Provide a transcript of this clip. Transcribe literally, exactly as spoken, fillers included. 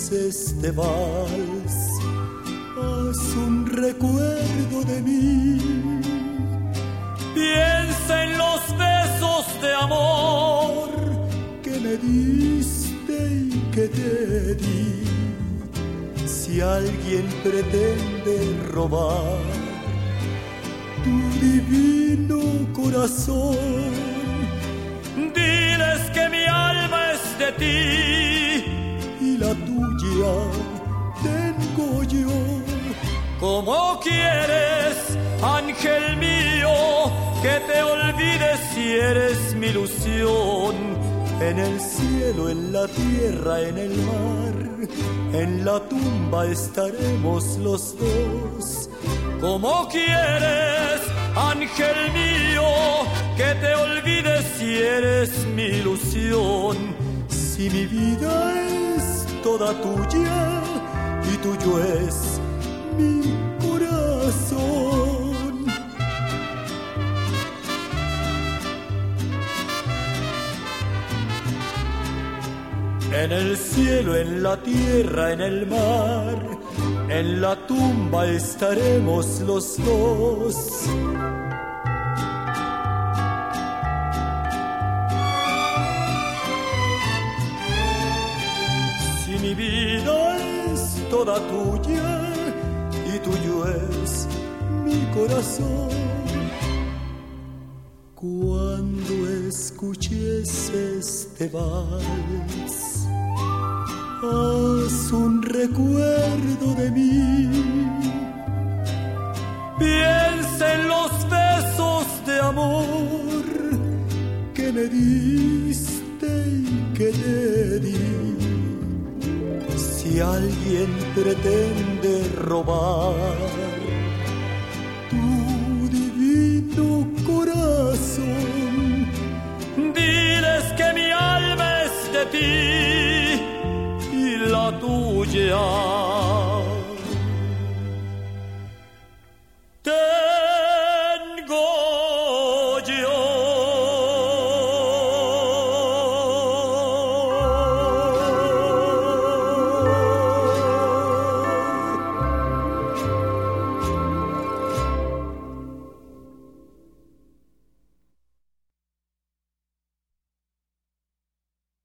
este vals, haz un recuerdo de mí. Piensa en los besos de amor que me diste y que te di. Si alguien pretende robar tu divino corazón, diles que mi alma es de ti y la tuya tengo yo. ¿Cómo quieres, ángel mío, que te olvides si eres mi ilusión? En el cielo, en la tierra, en el mar, en la tumba estaremos los dos. ¿Cómo quieres, ángel mío, que te olvides si eres mi ilusión? Si mi vida es toda tuya y tuyo es mi corazón. En el cielo, en la tierra, en el mar, en la tumba estaremos los dos. Si mi vida es toda tuya y tuyo es mi corazón, cuando escuches este vals, haz un recuerdo de mí. Piensa en los besos de amor que me diste y que te di. Si alguien pretende robar tu divino corazón, diles que mi alma es de ti y la tuya